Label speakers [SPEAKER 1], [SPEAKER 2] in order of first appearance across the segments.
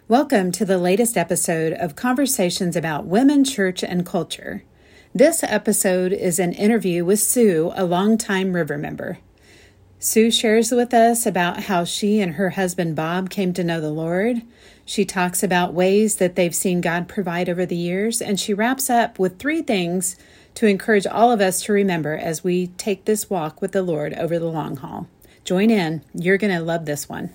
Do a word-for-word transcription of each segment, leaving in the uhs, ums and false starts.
[SPEAKER 1] Welcome to the latest episode of Conversations about Women, Church, and Culture. This episode is an interview with Sue, a longtime River member. Sue shares with us about how she and her husband Bob came to know the Lord. She talks about ways that they've seen God provide over the years, and she wraps up with three things to encourage all of us to remember as we take this walk with the Lord over the long haul. Join in. You're going to love this one.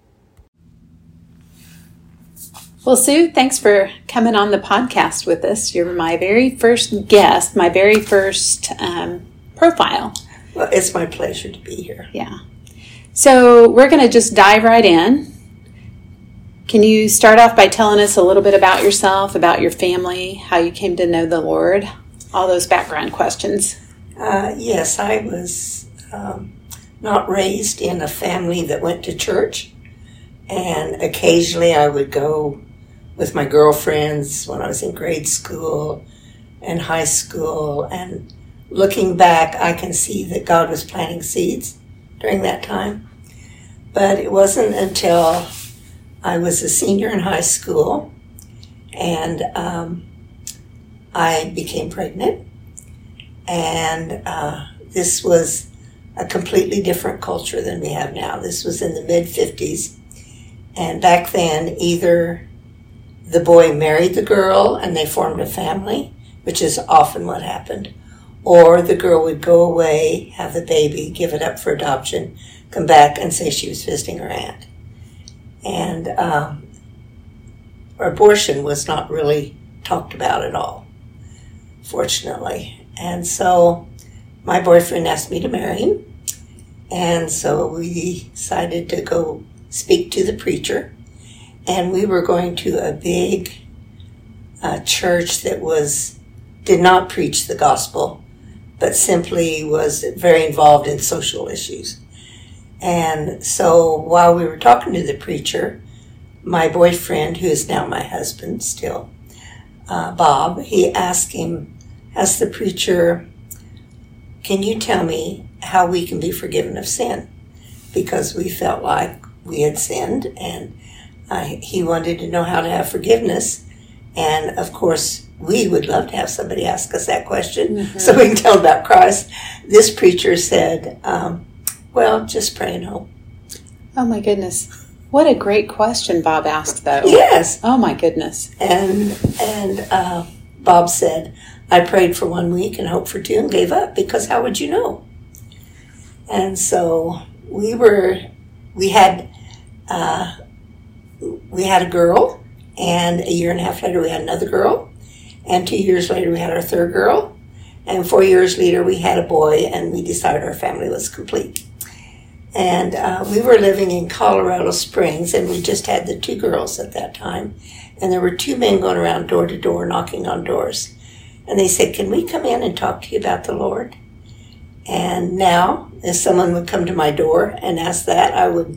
[SPEAKER 1] Well, Sue, thanks for coming on the podcast with us. You're my very first guest, my very first um, profile.
[SPEAKER 2] Well, it's my pleasure to be here.
[SPEAKER 1] Yeah. So we're going to just dive right in. Can you start off by telling us a little bit about yourself, about your family, how you came to know the Lord, all those background questions?
[SPEAKER 2] Uh, yes, I was um, not raised in a family that went to church, and occasionally I would go with my girlfriends when I was in grade school and high school, and looking back, I can see that God was planting seeds during that time. But it wasn't until I was a senior in high school and um, I became pregnant, and uh, this was a completely different culture than we have now. This was in the mid fifties, and back then either the boy married the girl and they formed a family, which is often what happened, or the girl would go away, have the baby, give it up for adoption, come back and say she was visiting her aunt. And um, abortion was not really talked about at all, fortunately. And so my boyfriend asked me to marry him, and so we decided to go speak to the preacher. And we were going to a big uh, church that was did not preach the gospel, but simply was very involved in social issues. And so while we were talking to the preacher, my boyfriend, who is now my husband still, uh, Bob, he asked him, asked the preacher, "Can you tell me how we can be forgiven of sin?" Because we felt like we had sinned, and uh, he wanted to know how to have forgiveness. And of course, we would love to have somebody ask us that question, mm-hmm. so we can tell about Christ. This preacher said, um, well, just pray and hope.
[SPEAKER 1] Oh, my goodness. What a great question Bob asked, though.
[SPEAKER 2] Yes.
[SPEAKER 1] Oh, my goodness.
[SPEAKER 2] And and uh, Bob said, I prayed for one week and hoped for two and gave up, because how would you know? And so we were, we had, uh, we had a girl, and a year and a half later we had another girl, and two years later we had our third girl, and four years later we had a boy, and we decided our family was complete. And uh, we were living in Colorado Springs, and we just had the two girls at that time. And there were two men going around door to door knocking on doors. And they said, "Can we come in and talk to you about the Lord?" And now, if someone would come to my door and ask that, I would,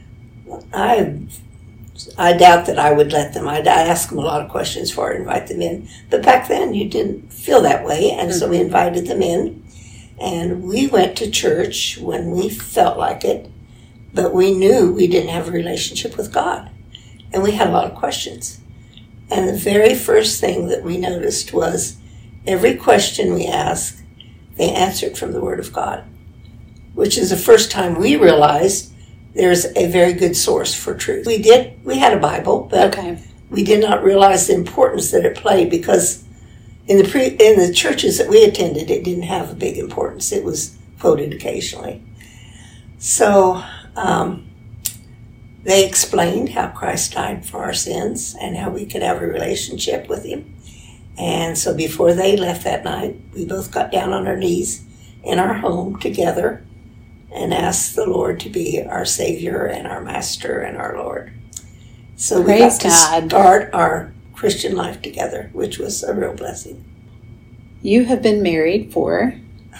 [SPEAKER 2] I, I doubt that I would let them. I'd, I'd ask them a lot of questions before I invite them in. But back then, you didn't feel that way, and mm-hmm. so we invited them in. And we went to church when we felt like it, but we knew we didn't have a relationship with God. And we had a lot of questions. And the very first thing that we noticed was every question we asked, they answered from the Word of God, which is the first time we realized there's a very good source for truth. We did, we had a Bible, but okay. we did not realize the importance that it played, because In the pre, in the churches that we attended, it didn't have a big importance. It was quoted occasionally. So um, they explained how Christ died for our sins and how we could have a relationship with him. And so before they left that night, we both got down on our knees in our home together and asked the Lord to be our Savior and our Master and our Lord. So we
[SPEAKER 1] Praise
[SPEAKER 2] got to
[SPEAKER 1] God.
[SPEAKER 2] start our Christian life together, which was a real blessing.
[SPEAKER 1] You have been married for?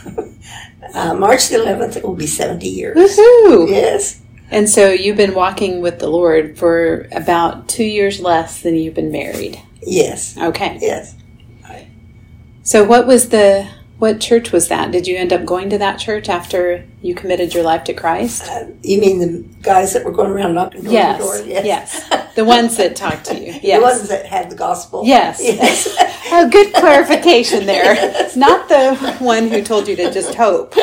[SPEAKER 2] uh, March the eleventh, it will be seventy years.
[SPEAKER 1] Woohoo!
[SPEAKER 2] Yes.
[SPEAKER 1] And so you've been walking with the Lord for about two years less than you've been married.
[SPEAKER 2] Yes.
[SPEAKER 1] Okay.
[SPEAKER 2] Yes. Right.
[SPEAKER 1] So what was the What church was that? Did you end up going to that church after you committed your life to Christ?
[SPEAKER 2] Uh, you mean the guys that were going around knocking door
[SPEAKER 1] yes.
[SPEAKER 2] to door? Yes.
[SPEAKER 1] Yes. The ones that talked to you. Yes.
[SPEAKER 2] The ones that had the gospel.
[SPEAKER 1] Yes.
[SPEAKER 2] Yes.
[SPEAKER 1] Oh, good clarification there. Yes. Not the one who told you to just hope.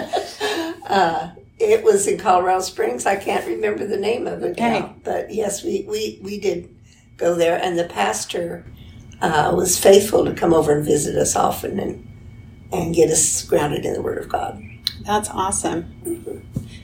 [SPEAKER 2] uh, it was in Colorado Springs. I can't remember the name of it
[SPEAKER 1] okay.
[SPEAKER 2] now. But yes, we, we, we did go there. And the pastor uh, was faithful to come over and visit us often and and get us grounded in the Word of God.
[SPEAKER 1] That's awesome. Mm-hmm.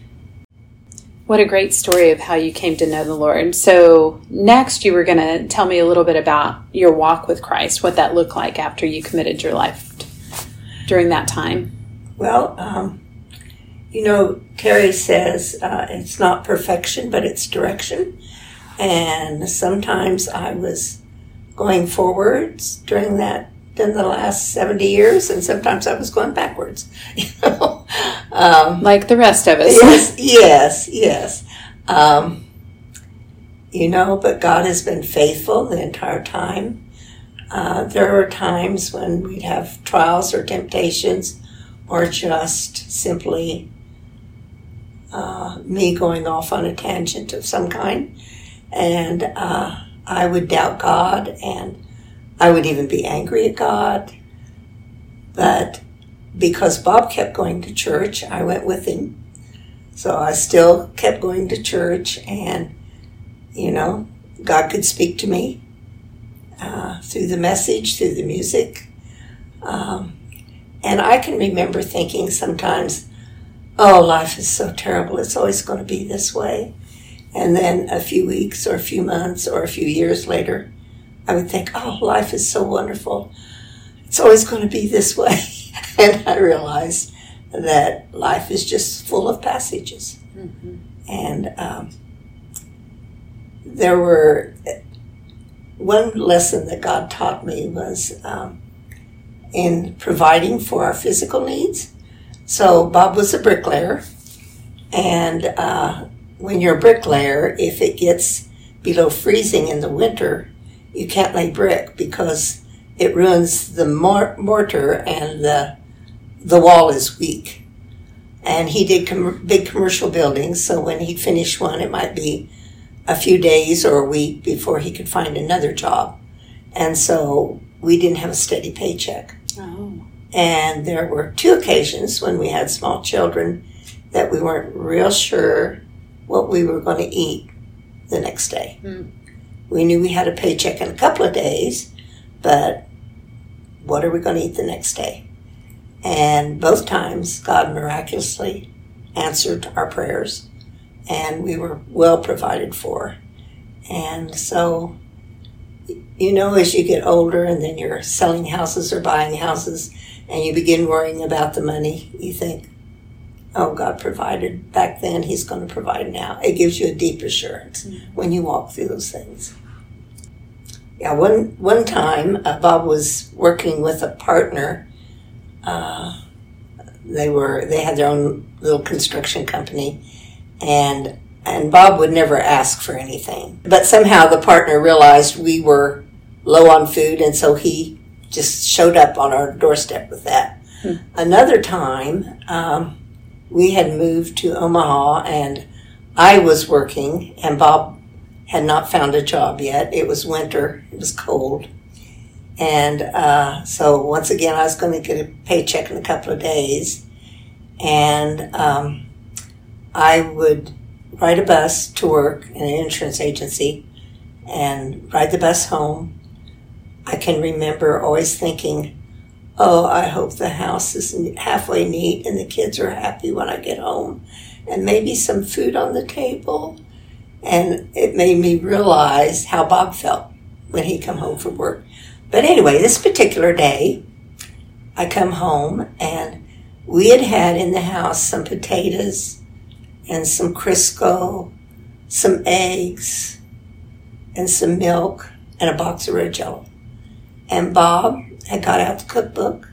[SPEAKER 1] What a great story of how you came to know the Lord. So next you were going to tell me a little bit about your walk with Christ, what that looked like after you committed your life during that time.
[SPEAKER 2] Well, um, you know, Terry says uh, it's not perfection, but it's direction. And sometimes I was going forwards during that in the last seventy years, and sometimes I was going backwards, you know. Um,
[SPEAKER 1] like the rest of us.
[SPEAKER 2] Yes, yes, yes. Um, you know, but God has been faithful the entire time. Uh, there are times when we'd have trials or temptations, or just simply uh, me going off on a tangent of some kind, and uh, I would doubt God, and I would even be angry at God. But because Bob kept going to church, I went with him. So I still kept going to church, and, you know, God could speak to me uh, through the message, through the music. Um, and I can remember thinking sometimes, oh, life is so terrible. It's always going to be this way. And then a few weeks or a few months or a few years later, I would think, oh, life is so wonderful. It's always going to be this way. And I realized that life is just full of passages. Mm-hmm. And um, there were, one lesson that God taught me was um, in providing for our physical needs. So Bob was a bricklayer. And uh, when you're a bricklayer, if it gets below freezing in the winter, you can't lay brick because it ruins the mor- mortar and the the wall is weak. And he did com- big commercial buildings, so when he'd finish one, it might be a few days or a week before he could find another job. And so we didn't have a steady paycheck.
[SPEAKER 1] Oh.
[SPEAKER 2] And there were two occasions when we had small children that we weren't real sure what we were going to eat the next day. Mm. We knew we had a paycheck in a couple of days, but what are we going to eat the next day? And both times, God miraculously answered our prayers, and we were well provided for. And so, you know, as you get older and then you're selling houses or buying houses, and you begin worrying about the money, you think, oh, God provided back then, He's going to provide now. It gives you a deep assurance mm-hmm. when you walk through those things. Yeah, one one time, uh, Bob was working with a partner. Uh, they were they had their own little construction company, and and Bob would never ask for anything. But somehow the partner realized we were low on food, and so he just showed up on our doorstep with that. Hmm. Another time, um, we had moved to Omaha, and I was working, and Bob had not found a job yet. It was winter. It was cold. And uh, so once again, I was going to get a paycheck in a couple of days. And um, I would ride a bus to work in an insurance agency and ride the bus home. I can remember always thinking, oh, I hope the house is halfway neat and the kids are happy when I get home. And maybe some food on the table. And it made me realize how Bob felt when he come home from work. But anyway, this particular day, I come home, and we had had in the house some potatoes and some Crisco, some eggs, and some milk, and a box of red Jell-O. And Bob had got out the cookbook.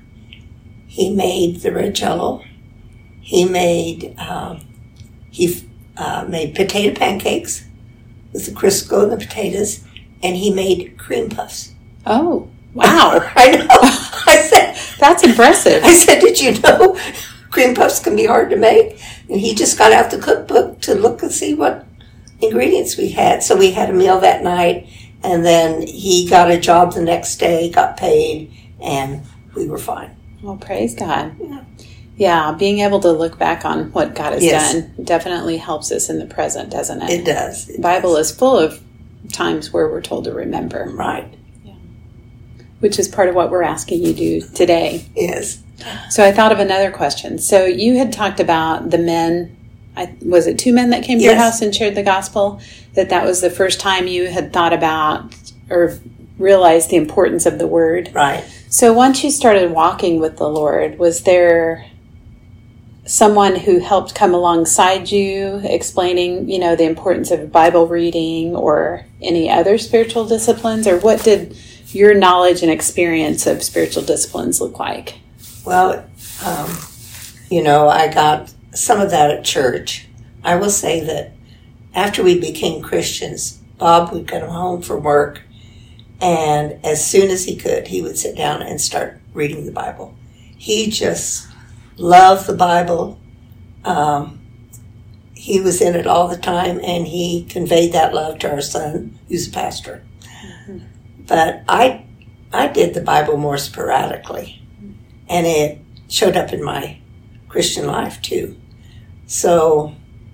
[SPEAKER 2] He made the red Jell-O. He made um, he uh, made potato pancakes with the Crisco and the potatoes, and he made cream puffs.
[SPEAKER 1] Oh. Wow.
[SPEAKER 2] I know. I said,
[SPEAKER 1] that's impressive.
[SPEAKER 2] I said, did you know cream puffs can be hard to make? And he just got out the cookbook to look and see what ingredients we had. So we had a meal that night, and then he got a job the next day, got paid, and we were fine.
[SPEAKER 1] Well, praise God.
[SPEAKER 2] Yeah.
[SPEAKER 1] Yeah, being able to look back on what God has
[SPEAKER 2] Yes.
[SPEAKER 1] done definitely helps us in the present, doesn't it?
[SPEAKER 2] It does. It
[SPEAKER 1] The Bible
[SPEAKER 2] does.
[SPEAKER 1] is full of times where we're told to remember,
[SPEAKER 2] Right.
[SPEAKER 1] which is part of what we're asking you to do today.
[SPEAKER 2] Yes.
[SPEAKER 1] So I thought of another question. So you had talked about the men, I, was it two men that came to your
[SPEAKER 2] Yes.
[SPEAKER 1] house and shared the gospel? That that was the first time you had thought about or realized the importance of the word.
[SPEAKER 2] Right.
[SPEAKER 1] So once you started walking with the Lord, was there someone who helped come alongside you, explaining, you know, the importance of Bible reading or any other spiritual disciplines? Or what did your knowledge and experience of spiritual disciplines look like?
[SPEAKER 2] Well, um, you know, I got some of that at church. I will say that after we became Christians, Bob would come home from work, and as soon as he could, he would sit down and start reading the Bible. He just loved the Bible. Um, he was in it all the time, and he conveyed that love to our son, who's a pastor. Mm-hmm. But I, I did the Bible more sporadically, and it showed up in my Christian life too. So,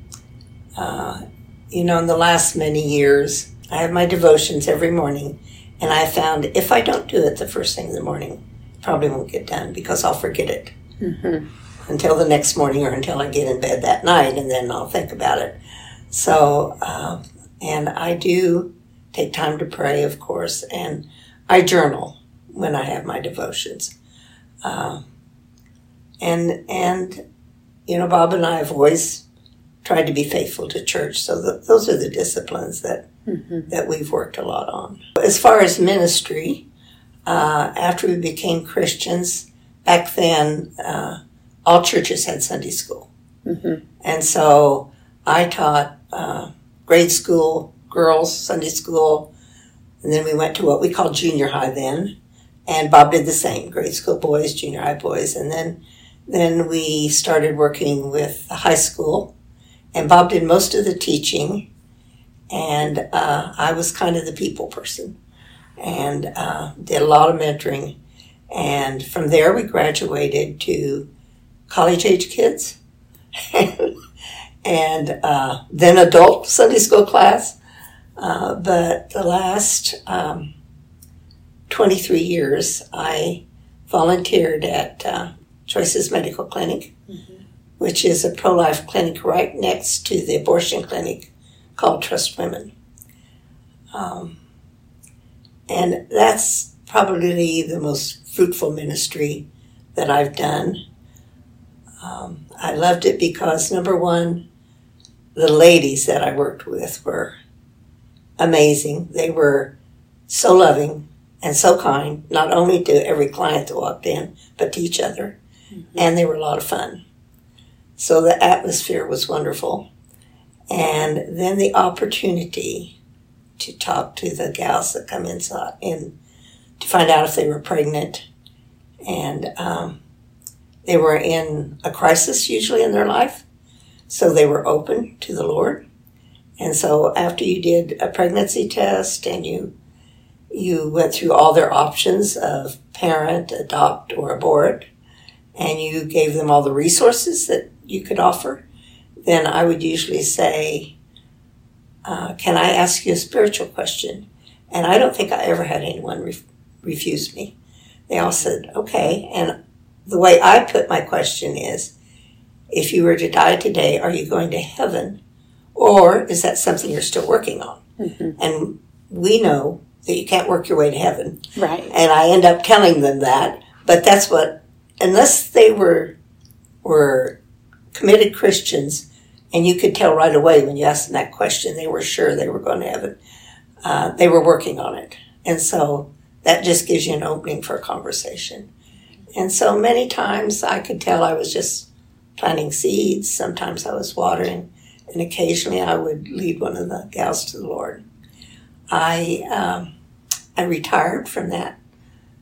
[SPEAKER 2] uh, you know, in the last many years, I have my devotions every morning, and I found if I don't do it the first thing in the morning, it probably won't get done because I'll forget it mm-hmm. until the next morning or until I get in bed that night, and then I'll think about it. So, uh, and I do take time to pray, of course, and I journal when I have my devotions. Uh, and, and, you know, Bob and I have always tried to be faithful to church. So the, those are the disciplines that mm-hmm. that we've worked a lot on. As far as ministry, uh, after we became Christians, back then, uh, all churches had Sunday school. Mm-hmm. And so I taught uh, grade school, girls, Sunday school, and then we went to what we called junior high then. And Bob did the same, grade school boys, junior high boys. And then, then we started working with the high school. And Bob did most of the teaching, and uh, I was kind of the people person, and uh, did a lot of mentoring. And from there, we graduated to college-age kids, and uh, then adult Sunday school class. Uh, but the last um, twenty-three years, I volunteered at uh, Choices Medical Clinic, mm-hmm. which is a pro-life clinic right next to the abortion clinic called Trust Women. Um, and that's probably the most fruitful ministry that I've done. Um, I loved it because, number one, the ladies that I worked with were amazing. They were so loving and so kind, not only to every client that walked in, but to each other. Mm-hmm. And they were a lot of fun. So the atmosphere was wonderful. And then the opportunity to talk to the gals that come inside in to find out if they were pregnant. And um, they were in a crisis usually in their life. So they were open to the Lord. And so after you did a pregnancy test and you you went through all their options of parent, adopt, or abort, and you gave them all the resources that you could offer, then I would usually say, uh, can I ask you a spiritual question? And I don't think I ever had anyone re- refuse me. They all said, okay. And the way I put my question is, if you were to die today, are you going to heaven? Or is that something you're still working on? Mm-hmm. And we know that you can't work your way to heaven.
[SPEAKER 1] Right.
[SPEAKER 2] And I end up telling them that. But that's what, unless they were were committed Christians, and you could tell right away when you asked them that question, they were sure they were going to heaven. Uh, they were working on it. And so that just gives you an opening for a conversation. And so many times I could tell I was just planting seeds. Sometimes I was watering. And occasionally I would lead one of the gals to the Lord. I um, I retired from that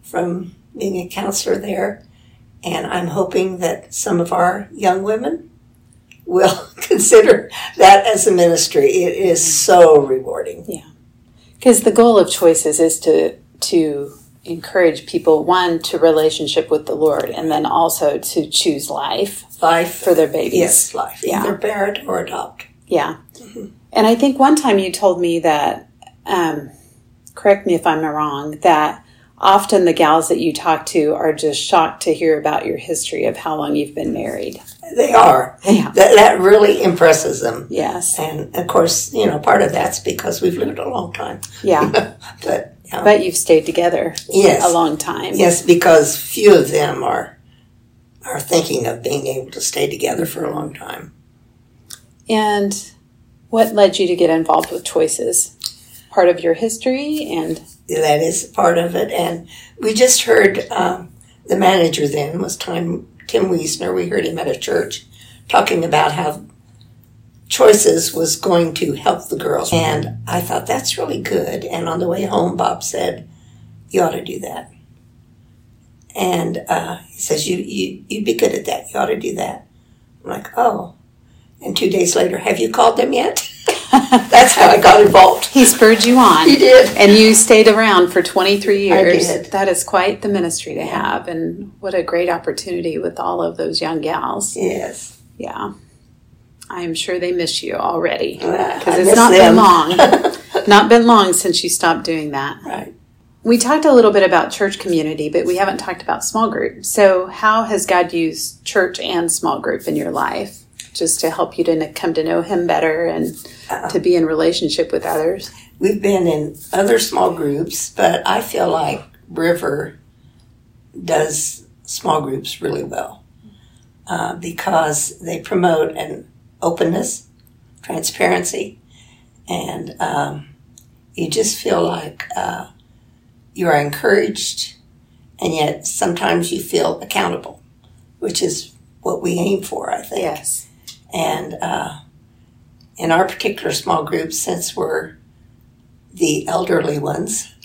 [SPEAKER 2] from being a counselor there. And I'm hoping that some of our young women will consider that as a ministry. It is so rewarding.
[SPEAKER 1] Yeah. Because the goal of Choices is to to encourage people, one, to relationship with the Lord, and then also to choose life.
[SPEAKER 2] Life.
[SPEAKER 1] For their babies.
[SPEAKER 2] Yes, life.
[SPEAKER 1] Yeah.
[SPEAKER 2] Either parent or adopt.
[SPEAKER 1] Yeah. Mm-hmm. And I think one time you told me that, um, correct me if I'm wrong, that often the gals that you talk to are just shocked to hear about your history of how long you've been married.
[SPEAKER 2] They are.
[SPEAKER 1] Yeah.
[SPEAKER 2] That, that really impresses them.
[SPEAKER 1] Yes.
[SPEAKER 2] And, of course, you know, part of that's because we've lived a long time.
[SPEAKER 1] Yeah.
[SPEAKER 2] but, yeah.
[SPEAKER 1] But you've stayed together
[SPEAKER 2] yes.
[SPEAKER 1] a long time.
[SPEAKER 2] Yes, because few of them are are thinking of being able to stay together for a long time.
[SPEAKER 1] And what led you to get involved with Choices? Part of your history? And
[SPEAKER 2] that is part of it. And we just heard um, the manager then was Tim, Tim Wiesner. We heard him at a church talking about how Choices was going to help the girls. And I thought, that's really good. And on the way home, Bob said, you ought to do that. And uh, he says, you, you, you'd be good at that. You ought to do that. I'm like, oh. And two days later, have you called them yet? That's how I got involved.
[SPEAKER 1] He spurred you on.
[SPEAKER 2] He did.
[SPEAKER 1] And you stayed around for twenty-three years.
[SPEAKER 2] I did.
[SPEAKER 1] That is quite the ministry to have. And what a great opportunity with all of those young gals.
[SPEAKER 2] Yes.
[SPEAKER 1] Yeah. I'm sure they miss you already.
[SPEAKER 2] Because
[SPEAKER 1] uh, it's not them. been long. Not been long since you stopped doing that.
[SPEAKER 2] Right.
[SPEAKER 1] We talked a little bit about church community, but we haven't talked about small group. So how has God used church and small group in your life just to help you to come to know Him better and uh, to be in relationship with others?
[SPEAKER 2] We've been in other small groups, but I feel like River does small groups really well uh, because they promote an openness, transparency, and um, you just feel like uh, you are encouraged, and yet sometimes you feel accountable, which is what we aim for, I think.
[SPEAKER 1] Yes.
[SPEAKER 2] And uh, in our particular small group, since we're the elderly ones,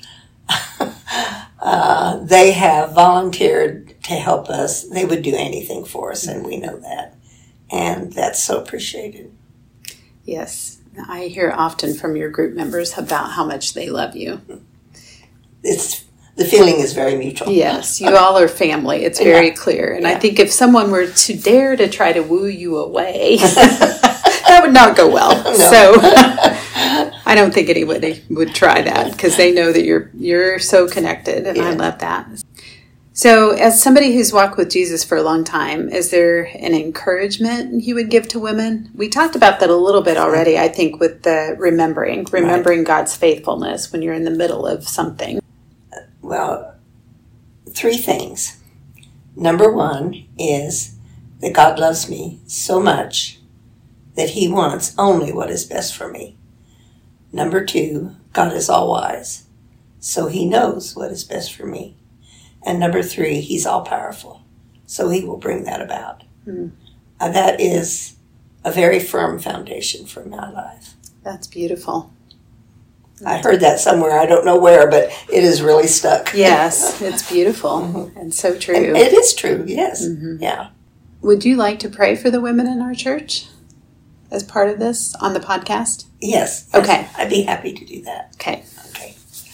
[SPEAKER 2] uh, they have volunteered to help us. They would do anything for us, and we know that. And that's so appreciated.
[SPEAKER 1] Yes. I hear often from your group members about how much they love you.
[SPEAKER 2] It's the feeling is very mutual.
[SPEAKER 1] Yes, you all are family. It's very
[SPEAKER 2] yeah.
[SPEAKER 1] clear. And
[SPEAKER 2] yeah.
[SPEAKER 1] I think if someone were to dare to try to woo you away, that would not go well. No. So I don't think anybody would try that because they know that you're you're so connected, and yeah. I love that. So as somebody who's walked with Jesus for a long time, is there an encouragement you would give to women? We talked about that a little bit already, I think, with the remembering, remembering right. God's faithfulness when you're in the middle of something.
[SPEAKER 2] Well, three things. Number one is that God loves me so much that He wants only what is best for me. Number two, God is all wise, so He knows what is best for me. And number three, He's all powerful, so He will bring that about. Mm. Uh, that is a very firm foundation for my life.
[SPEAKER 1] That's beautiful.
[SPEAKER 2] I heard that somewhere. I don't know where, but it is really stuck.
[SPEAKER 1] Yes, it's beautiful mm-hmm. and so true.
[SPEAKER 2] And it is true, yes. Mm-hmm. Yeah.
[SPEAKER 1] Would you like to pray for the women in our church as part of this on the podcast?
[SPEAKER 2] Yes.
[SPEAKER 1] Okay.
[SPEAKER 2] I'd be happy to do that.
[SPEAKER 1] Okay.
[SPEAKER 2] Okay.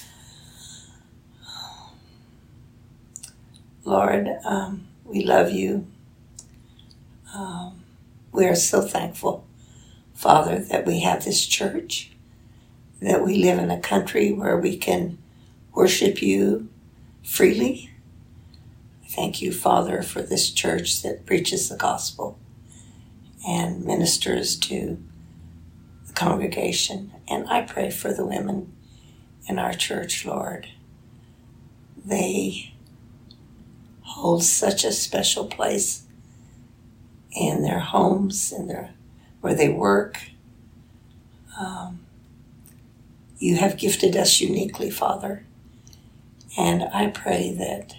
[SPEAKER 2] Lord, um, we love you. Um, we are so thankful, Father, that we have this church, that we live in a country where we can worship you freely. Thank you, Father, for this church that preaches the gospel and ministers to the congregation. And I pray for the women in our church, Lord. They hold such a special place in their homes, in their where they work. Um, You have gifted us uniquely, Father, and I pray that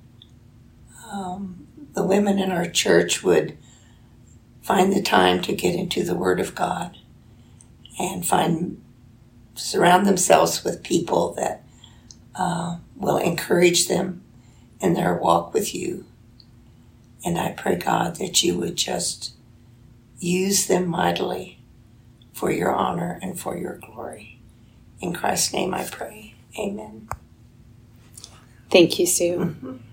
[SPEAKER 2] um, the women in our church would find the time to get into the Word of God and find surround themselves with people that uh, will encourage them, in their walk with you. And I pray, God, that you would just use them mightily for your honor and for your glory. In Christ's name I pray. Amen.
[SPEAKER 1] Thank you, Sue.
[SPEAKER 2] Mm-hmm.